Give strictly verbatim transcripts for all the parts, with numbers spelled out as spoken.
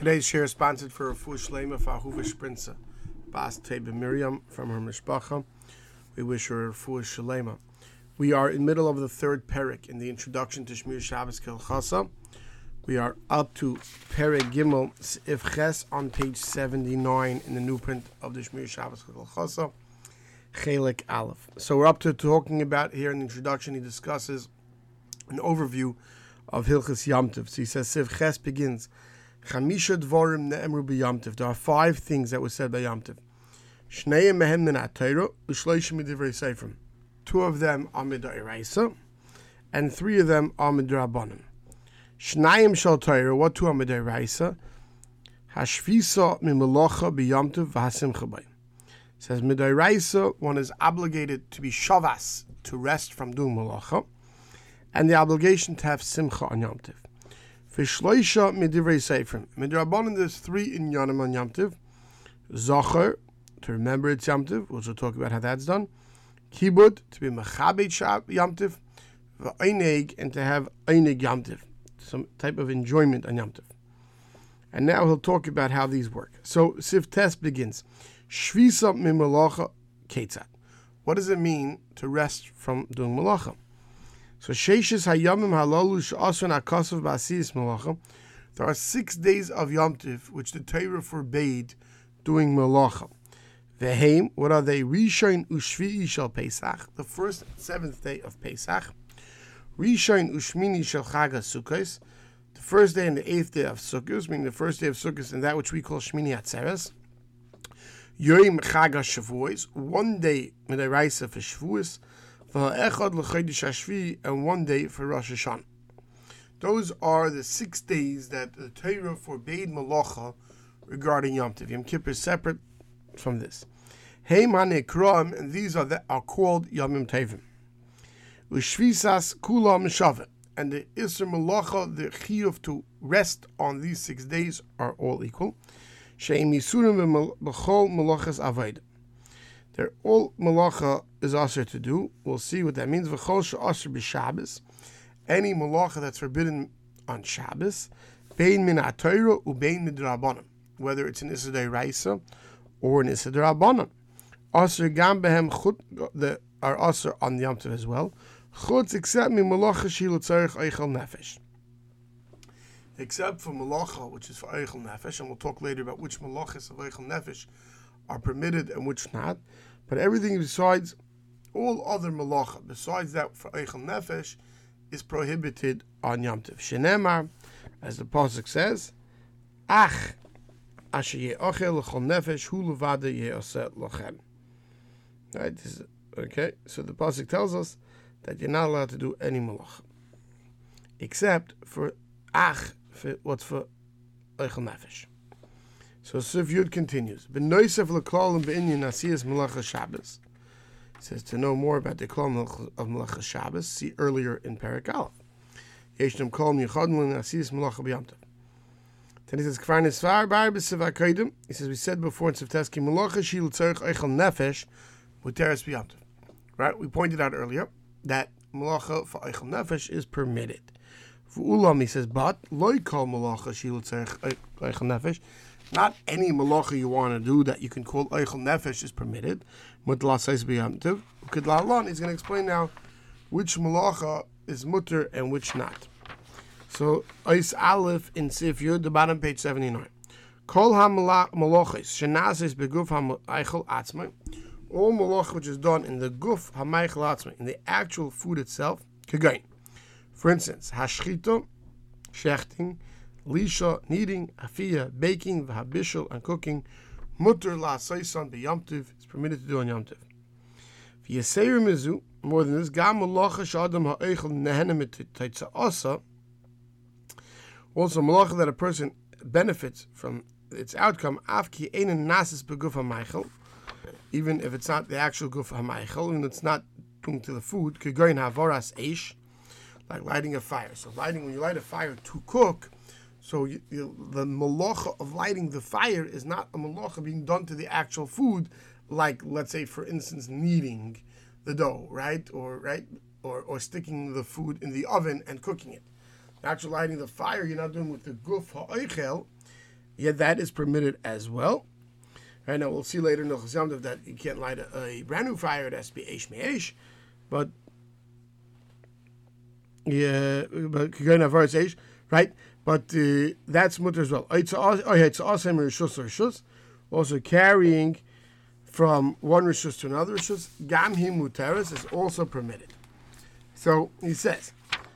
Today's share is sponsored for Refuah Shlema for Ahuva Sprinza, Bas Teba Miriam from her Mishpacha. We wish her Refuah Shlema. We are in the middle of the third Perek in the introduction to Shmir Shabbos Kilchasa. We are up to Perek Gimel If Ches on page seventy-nine in the new print of the Shmir Shabbos Kilchasa, Chelek Aleph. So we're up to talking about here in the introduction. He discusses an overview of Hilchas Yom Tov. So he says Siv Ches begins. Chamisha dvorim ne'emru b'Yom Tov. There are five things that were said by Yom Tov. Shneim mehem min ha'Torah, u'shloishim midivrei seifrim. Two of them are midoraisa, and three of them are midrabanan. Shnayim shal Torah. What two are midoraisa? Hashvisa mimelacha b'Yom Tov v'hasimcha bay. Says midoraisa, one is obligated to be shavas, to rest from doing melacha, and the obligation to have simcha on Yom Tov. V'shloisha midivrei seifrim. Midrabanan, there's three in Yonim on Yom Tov. Zocher, to remember it's Yom Tov, which we'll talk about how that's done. Kibud, to be mechabed Yom Tov. V'eineg, and to have eineg Yom Tov, some type of enjoyment on Yom Tov. And now he'll talk about how these work. So Sif Tes begins. Shvisa mimelacha ketzad. What does it mean to rest from doing melacha? So Sheishis Hayamim Halalu Sh'Asran HaKasav B'Asiyas Melacha. There are six days of Yom Tov which the Torah forbade doing melacha. Veheim, what are they? Rishon Ushvi'i Shel Pesach, the first and seventh day of Pesach. Rishon Ushmini Shel Chag HaSukkos, the first day and the eighth day of Sukkos, meaning the first day of Sukkos and that which we call Shmini Atzeres. Yom Chag HaShavuos, one day Midoraisa for Shavuos. And one day for Rosh Hashanah. Those are the six days that the Torah forbade melacha regarding Yom Tov. Yom Kippur is separate from this. Heim hanekroim, and these are the, are called Yomim Tovim. Ushvisas kulam shavet, and the Isser melacha, the chiyuv to rest on these six days are all equal. Sheim yisurim b'chol melachas avodah. They're all malacha is asher to do. We'll see what that means. V'chol she'asher b'Shabbos. Any malacha that's forbidden on Shabbos. Bein min ha'Torah u'bein midrabanan. Whether it's an Issa D'Oraisa or an Issa D'Rabbanan. Asher gam behem chut, the are asher on the Yom Tov as well. Chutz except min malacha shi l'tzarech eichel nefesh. Except for malacha, which is for eichel nefesh, and we'll talk later about which malachas of eichel nefesh are permitted and which not, but everything besides all other malacha, besides that for eichel nefesh, is prohibited on Yom Tov. Shenemar, as the pasuk says, Ach asher ye'ochel l'chol nefesh hu levada ye'oseh lochem. Right? This is, okay, so the pasuk tells us that you're not allowed to do any malacha, except for ach, for what's for eichel nefesh. So Sif Yud continues. B'noisef l'klal and b'inyan asiyas melacha Shabbos. It says to know more about the klal of melacha Shabbos, see earlier in Perek Aleph. Yeshnem kol michadim l'asiyas melacha b'Yom Tov. Then he says k'far nisvar bar b'siv ha'kodim. He says we said before in Sifteski melacha shi l'tzarech eichel nefesh muteres b'Yom Tov. Right? We pointed out earlier that melacha for eichel nefesh is permitted. V'ulam, he says, but loy kol melacha shi l'tzarech eichel nefesh. Not any malacha you want to do that you can call eichel nefesh is permitted. Mutla says b'Yom Tov. Kedlalon, he's going to explain now which malacha is mutter and which not. So Eis Aleph in Sif Yud, the bottom page seventy-nine. Kol ha-malachis shenazis beguf ha-eichel atzmai. All malacha which is done in the guf ha-eichel atzmai, in the actual food itself, kagain. For instance, hashchito, shechting, lisha, kneading, afiyah, baking, v'habishul, and cooking, mutter la seisan b'Yom Tov, is permitted to do on Yom Tov. V'yaseir mizu, more than this, gam malacha sh'adam ha'eichel nehenem tetza'asa, also malacha that a person benefits from its outcome, afki einen nasis beguf ha'meichel, even if it's not the actual guf ha'meichel, and it's not doing to the food, kegoyin ha'voras eish, like lighting a fire. So lighting, when you light a fire to cook, so you, you, the malacha of lighting the fire is not a malacha being done to the actual food, like, let's say, for instance, kneading the dough, right? Or right, or, or sticking the food in the oven and cooking it. The actual lighting the fire, you're not doing with the guf ha'oichel, yeah, that is permitted as well. Right now, we'll see later in the Hilchos Yom Tov that you can't light a, a brand new fire; it has to be eish me'esh. But yeah, but right? But uh, that's mutter as well. Also carrying from one rishus to another rishus, gam him muteres is also permitted. So he says,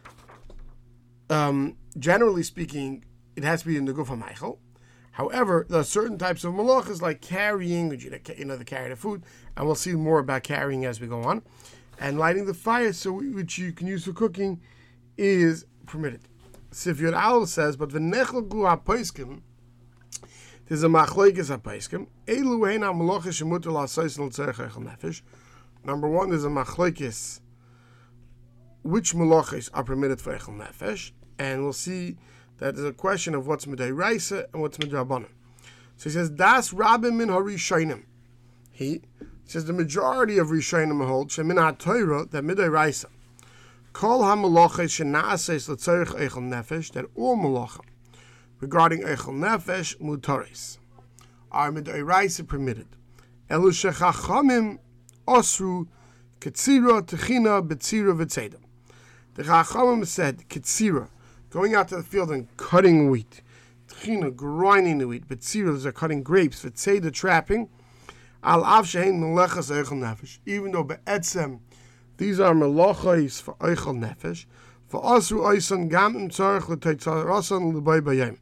um, generally speaking, it has to be in the Guf HaMeichel. However, there are certain types of malachas like carrying, which you know, the carry the food, and we'll see more about carrying as we go on, and lighting the fire, so which you can use for cooking, is permitted. Sif Yod Aleph says, but v'nechel gu ha-poiskim, there's a machloikes ha-poiskim, elu heina malachas shemuter la'asais l'tzerech eichel nefesh. Number one, there's a machloikes, which malachas are permitted for eichel nefesh, and we'll see that there's a question of what's midairaisa and what's midrabanan. So he says, das rabim min harishonim. He says the majority of rishonim hold shemin ha-Torah that midairaisa. Kol ha-malachas shena'ases l'tzerech eichel nefesh, that all malacha regarding eichel nefesh mutaris are midairaisa permitted. Elu shechachamim osru ketzira techina betzira v'tzedem. The Chachamim said ketzira, going out to the field and cutting wheat, techina, grinding the wheat, betzira, are cutting grapes, v'tzeda, trapping, al av shehein melechas eichel nefesh, even though be'etzem these are melachos for eichel nefesh, for asru oisan gam im tzarech l'teitzarasan l'bay bayim.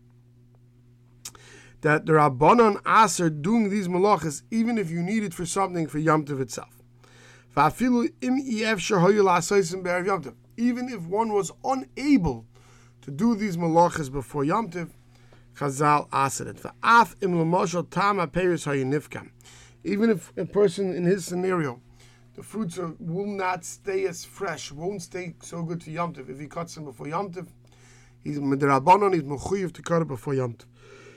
That the Rabbanon aser doing these melachas even if you need it for something for Yom Tov itself. Va'afilu im yefshar hoyu la'asaysim be'erev Yom Tov. Even if one was unable to do these melachas before Yom Tov, Chazal aser it. Va'af im l'moshel tam ha'peiros hayinifkam. Even if a person in his scenario, the fruits are, will not stay as fresh, won't stay so good to Yom Tov. If he cuts them before Yom Tov, he's midrabanan, he's mechuyev to cut it before Yom Tov.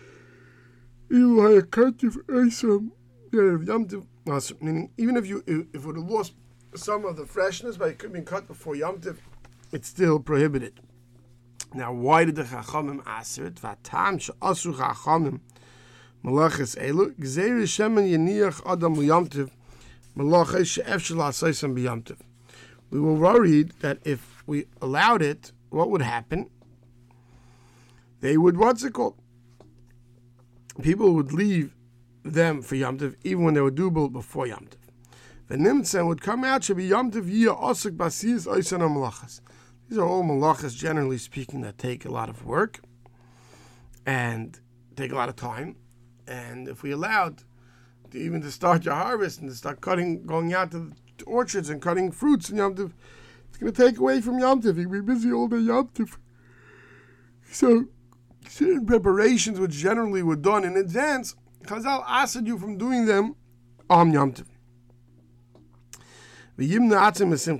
Meaning, even if you if it would have lost some of the freshness by being cut before Yom Tov, it's still prohibited. Now, why did the Chachamim aser it? V'atam she'asu Chachamim malachas elu gzeir shemen yeniach adam l'Yom Tov malachas she'efshel la'asaysim b'Yom Tov. We were worried that if we allowed it, what would happen? They would, what's it called? People would leave them for Yom Tov even when they were doable before Yom Tov. The Nimtzen would come out, should be Yom Tov yiyah osuk basiyas oisan malachas. These are all malachas, generally speaking, that take a lot of work and take a lot of time. And if we allowed to even to start your harvest and to start cutting, going out to the orchards and cutting fruits in Yom Tov, it's going to take away from Yom Tov. You'll be busy all day Yom Tov. So certain preparations which generally were done in advance, Chazal asked you from doing them on Yom Tov. You're not going to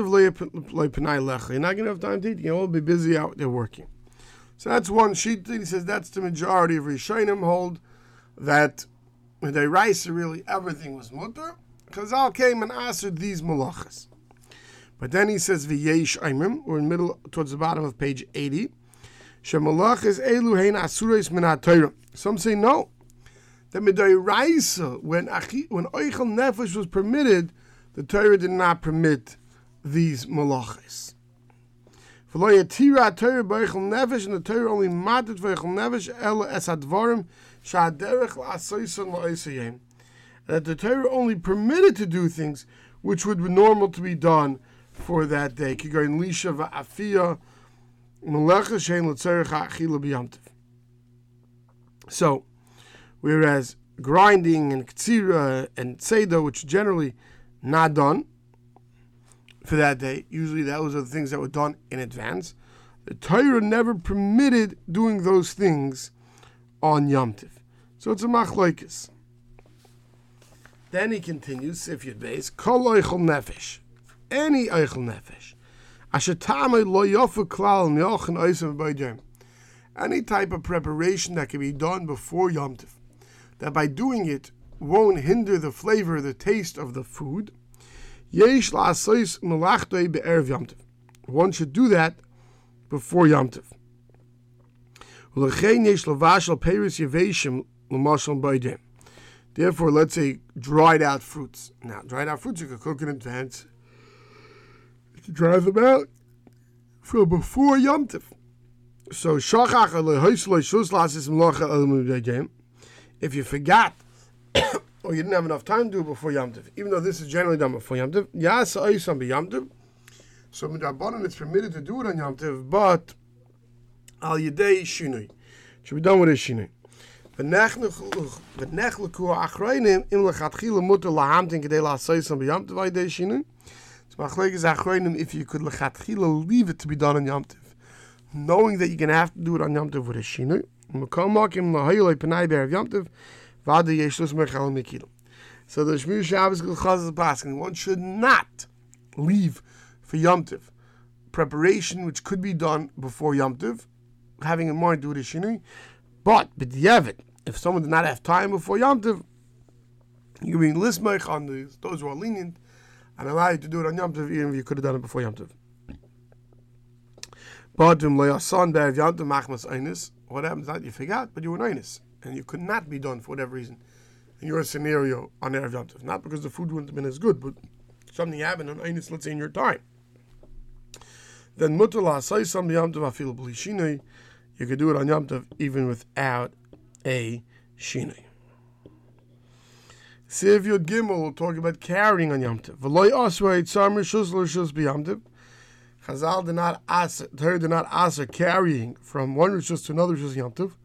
have time to eat. You'll all be busy out there working. So that's one sheet. He says that's the majority of Rishonim hold that when they rice really everything was mutter. Chazal came and answered these malachas. But then he says v'yesh aimim. We're in the middle towards the bottom of page eighty. Shemalachas elu hein asuros min haTorah. Some say no. That midayraisa, when when oichel nefesh was permitted, the Torah did not permit these malachas. V'lo yatira Torah b'oichel nefesh, and the Torah only matet v'oichel nefesh ela es hadvarim sha'aderech la'asoyson la'osayim. That the Torah only permitted to do things which would be normal to be done for that day. Kigoyin lisha v'afiyah. So, whereas grinding and ktsira and tzeda, which generally not done for that day, usually those are the things that were done in advance, the Torah never permitted doing those things on Yom Tov. So it's a machlokes. Then he continues, if you'd base, kol oichel nefesh, any oichel nefesh, any type of preparation that can be done before Yom Tov, that by doing it won't hinder the flavor, the taste of the food, one should do that before Yom Tov. Therefore, let's say dried out fruits. Now, dried out fruits, you can cook in advance. You can dry them out from before Yom Tov. So, if you forgot or you didn't have enough time to do it before Yom Tov, even though this is generally done before Yom Tov, so midrabanan it's permitted to do it on Yom Tov, but al yedei shinui, it should be done with a shinui. V'nechleku achroinim im lechatchila muter lahamtin kedei la'asayis on b'Yom Tov al yedei shinui. So machlekes achroinim if you could lechatchila leave it to be done on Yom Tov, knowing that you're going to have to do it on Yom Tov with a shinui. So the Shmir Shabbos Gilchaz Paskin, one should not leave for Yom Tov preparation which could be done before Yom Tov, having in mind do the shinui. But b'diavad, if someone did not have time before Yom Tov, you can be lismech on the, those who are lenient and allow you to do it on Yom Tov, even if you could have done it before Yom Tov. But what happens that you forgot, but you were einus, and you could not be done for whatever reason in your scenario on Erev Yom Tov. Not because the food wouldn't have been as good, but something happened on einus, let's say in your time. Then mutar la'asayis on Yom Tov afilu b'li shinui. You could do it on Yom Tov even without a shinui. Siv Yud Gimel will talk about carrying on Yom Tov. V'loy asrei tzar rishus l'rishus b'Yom Tov. Chazal did not ask, Torah did not ask carrying from one rishus to another rishus Yom Tov,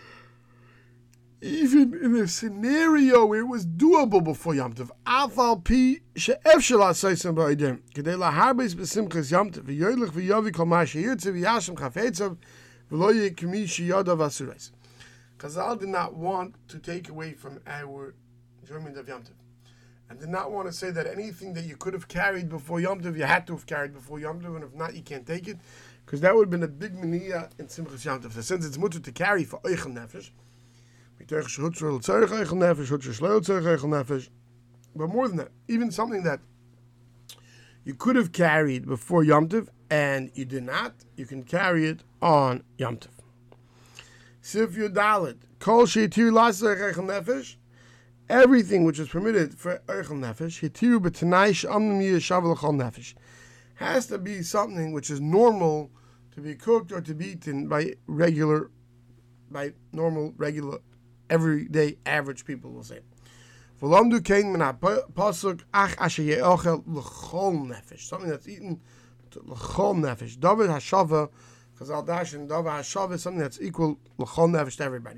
even in a scenario where it was doable before Yom Tov. Afal pi she'ef shel asaysim ba'idem kedei laharbes b'simchas Yom Tov v'yoylech v'yovi kol ma she'yirtze v'yashem chafetzav v'lo yekmi she'yodav asurais. Chazal did not want to take away from our enjoyment of Yom Tov, and did not want to say that anything that you could have carried before Yom Tov, you had to have carried before Yom Tov, and if not, you can't take it, because that would have been a big meniya in Simchas Yom Tov. So since it's mutter to carry for Eichel Nefesh, but more than that, even something that you could have carried before Yom Tov, and you did not, you can carry it on Yom Tov. Sif Yudalit, Kol Sheitir Lasar Eichel Nefesh, everything which is permitted for Eichel Nefesh, Hitiru b'tanai she'amnim yiyashav l'chol nefesh, has to be something which is normal to be cooked or to be eaten by regular, by normal, regular, everyday, average people, will say. V'lomdu kein min ha'pasuk ach asher ye'ochel l'chol nefesh, something that's eaten l'chol nefesh. David hashava, because al dashin, David hashava is something that's equal l'chol nefesh to everybody.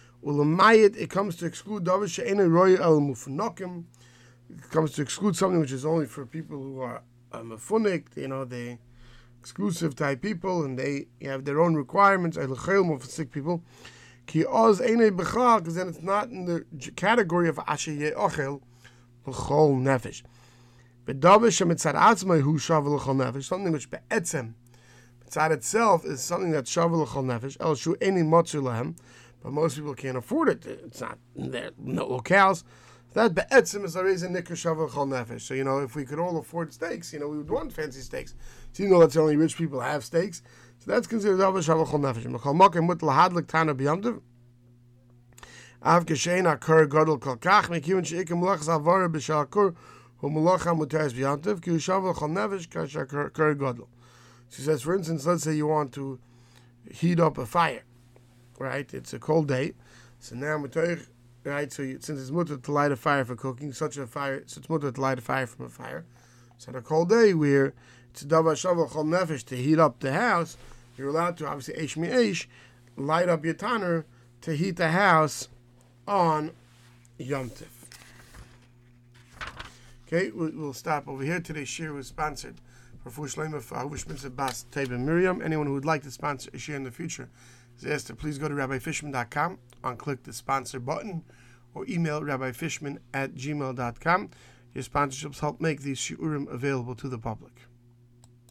It comes to exclude David she'ena roya el mufnokim. It comes to exclude something which is only for people who are uh, mefunik, you know, the exclusive type people, and they have their own requirements. El chayil for sick people. Ki oz ene bechal, because then it's not in the category of asher ye'ochel l'chol nefesh. But David she'mitzad atzmai hu shav l'chol nefesh, something which be'etzem mitzad itself is something that's shav l'chol nefesh. El shu eni motzu lahem. But most people can't afford it. It's not there, no locales. That be'etzim is a reason nikkur shavu l'chol nefesh. So you know, if we could all afford steaks, you know, we would want fancy steaks. So you know, that's only rich people have steaks. So that's considered shavu l'chol nefesh. Mechol makom mut lahadlik tana b'Yom Tov. Av geshein hakor gadol kol kach mekiyun sheikim melachas avara b'shal kur hu melacha muteres b'Yom Tov ki shavu l'chol nefesh kasher kor gadol. She says, for instance, let's say you want to heat up a fire. Right, it's a cold day, so now we're right. So you, since it's mutter to light a fire for cooking, such a fire, so it's mutter to light a fire from a fire. So on a cold day where it's a davar shavu l'chol nefesh to heat up the house, you're allowed to obviously eish mi eish, light up your tanner to heat the house on Yom Tov. Okay, we'll, we'll stop over here. Today's shir was sponsored for Fush Lema for Ahuvish Mitzvah Bas Teva and Miriam. Anyone who would like to sponsor a shir in the future is asked to please go to rabbi fishman dot com and click the sponsor button, or email rabbi fishman at gmail dot com. Your sponsorships help make these shiurim available to the public.